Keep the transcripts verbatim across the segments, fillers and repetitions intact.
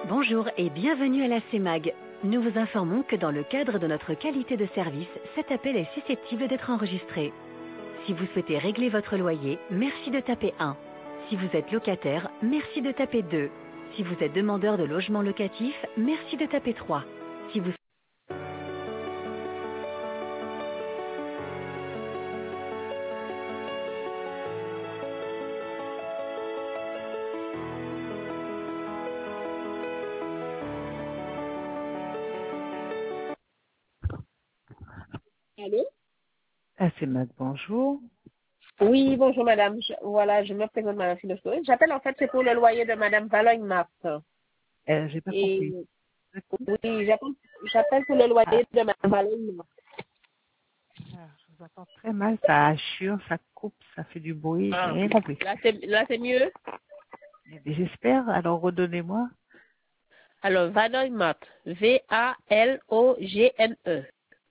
Bonjour et bienvenue à la C E M A G. Nous vous informons que dans le cadre de notre qualité de service, cet appel est susceptible d'être enregistré. Si vous souhaitez régler votre loyer, merci de taper un. Si vous êtes locataire, merci de taper deux. Si vous êtes demandeur de logement locatif, merci de taper trois. Si vous Allô? Ah, c'est Mac, bonjour. Oui, bonjour madame. Je- voilà, je me présente madame Philosophe. J'appelle en fait, c'est pour le loyer de madame Valogne Marthe. Euh, j'ai pas Et compris. oui, j'appelle j'appelle pour le Ah, loyer de madame Valogne Marthe. ah, je vous entends très mal, ça assure, ça coupe, ça fait du bruit, j'ai Ah, rien compris. là c'est là c'est mieux. Eh bien, j'espère, alors redonnez-moi. Alors, Valogne Marthe. V A L O G N E.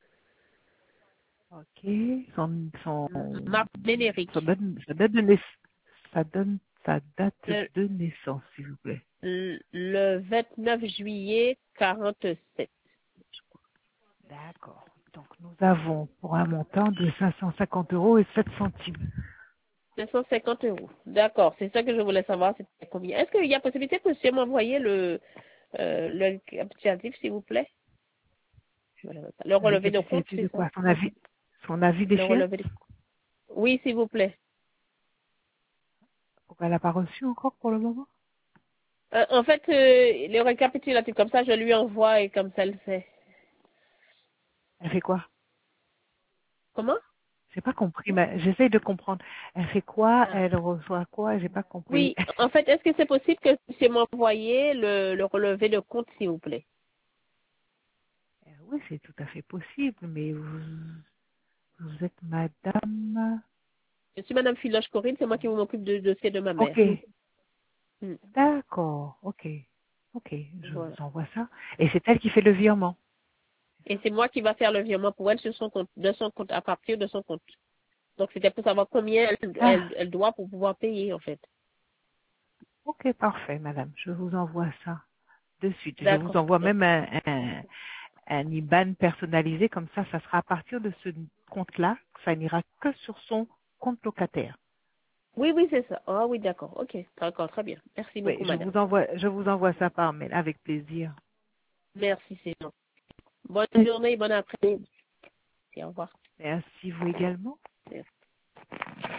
Ok, son, son, Marthe Ménéric. ça donne, ça donne de naissance, ça donne sa date Le, de naissance, s'il vous plaît. le le vingt-neuf juillet quarante-sept. D'accord. Donc, nous avons pour un montant de cinq cent cinquante euros et sept centimes. cinq cent cinquante euros. D'accord, c'est ça que je voulais savoir, c'était combien. Est-ce qu'il y a possibilité que monsieur m'envoyer le, euh, le capitatif, s'il vous plaît? Le Le relevé de compte, récapitulatif de c'est ça? quoi? Son avis, son avis Le d'échéance? relevé de... Oui, s'il vous plaît. Pourquoi elle n'a pas reçu encore pour le moment? Euh, en fait, euh, le récapitulatif, comme ça, je lui envoie et comme ça, elle sait. Elle fait quoi? Comment? J'ai pas compris, mais j'essaye de comprendre. Elle fait quoi? Ah. Elle reçoit quoi? J'ai pas compris. Oui, en fait, est-ce que c'est possible que monsieur m'envoie le, le relevé de compte, s'il vous plaît? Euh, oui, c'est tout à fait possible, mais vous, vous êtes madame. Je suis madame Philoche Corinne, c'est moi qui m'occupe du dossier de ma mère. Ok, Hmm. d'accord, ok, ok, je vous Voilà. envoie ça. Et c'est elle qui fait le virement. Et c'est moi qui va faire le virement pour elle sur son compte, de son compte, à partir de son compte. Donc, c'était pour savoir combien elle, Ah, elle, elle doit pour pouvoir payer, en fait. ok, parfait, madame. Je vous envoie ça de suite. Je vous D'accord. envoie même un, un, un I B A N personnalisé, comme ça, ça sera à partir de ce compte-là, ça n'ira que sur son compte locataire. Oui, oui, c'est ça. Ah oui, d'accord. Ok, d'accord, très bien. Merci Oui, beaucoup, je madame. vous envoie, je vous envoie ça par mail avec plaisir. Merci, c'est gentil. Bonne journée, bon après-midi. Au revoir. Merci vous également. Merci.